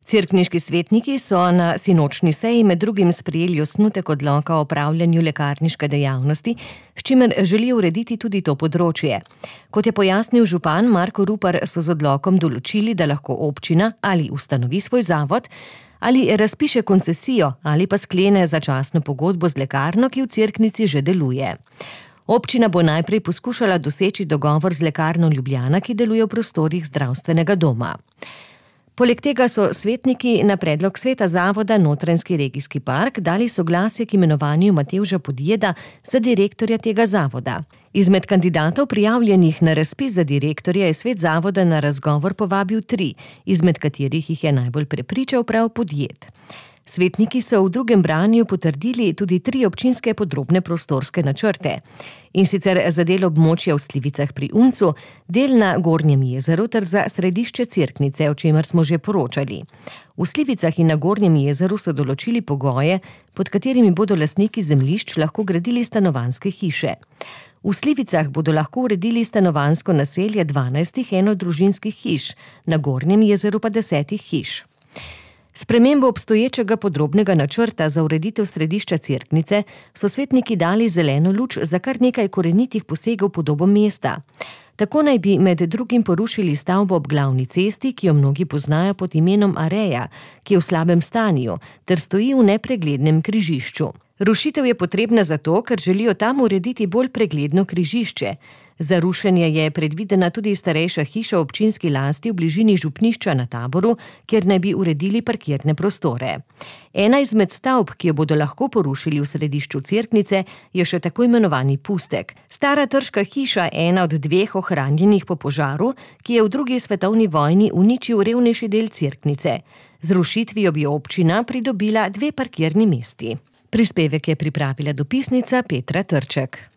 Cerkniški svetniki so na sinočni seji med drugim sprejeli osnutek odloka o opravljanju lekarniške dejavnosti, s čimer želijo urediti tudi to področje. Kot je pojasnil župan Marko Rupar, so z odlokom določili, da lahko občina ali ustanovi svoj zavod, ali razpiše koncesijo, ali pa sklene začasno pogodbo z lekarno, ki v Cerknici že deluje. Občina bo najprej poskušala doseči dogovor z lekarno Ljubljana, ki deluje v prostorih zdravstvenega doma. Poleg tega so svetniki na predlog sveta zavoda Notranjski regijski park dali soglasje k imenovanju Matevža Podjeda za direktorja tega zavoda. Izmed kandidatov prijavljenih na razpis za direktorja je svet zavoda na razgovor povabil 3, izmed katerih jih je najbolj prepričal prav Podjed. Svetniki so v drugem branju potrdili tudi 3 občinske podrobne prostorske načrte. In sicer za del območja v Slivicah pri Uncu, del na Gornjem jezeru ter za središče Cerknice, o čemer smo že poročali. V Slivicah in na Gornjem jezeru so določili pogoje, pod katerimi bodo lastniki zemljišč lahko gradili stanovanjske hiše. V Slivicah bodo lahko uredili stanovanjsko naselje 12 enodružinskih hiš, na Gornjem jezeru pa 10 hiš. Spremembo obstoječega podrobnega načrta za ureditev središča Cerknice so svetniki dali zeleno luč za kar nekaj korenitih posegov v podobo mesta. Tako naj bi med drugim porušili stavbo ob glavni cesti, ki jo mnogi poznajo pod imenom Areja, ki je v slabem stanju, ter stoji v nepreglednem križišču. Rušitev je potrebna zato, ker želijo tam urediti bolj pregledno križišče. Za rušenje je predvidena tudi starejša hiša v občinski lasti v bližini župnišča na Taboru, kjer naj bi uredili parkirne prostore. Ena izmed stavb, ki jo bodo lahko porušili v središču Cerknice, je še tako imenovani Pustek. Stara trška hiša, ena od 2 ohranjenih po požaru, ki je v 2. svetovni vojni uničil revnejši del Cerknice. Z rušitvijo bi občina pridobila 2 parkirni mesti. Prispevek je pripravila dopisnica Petra Trček.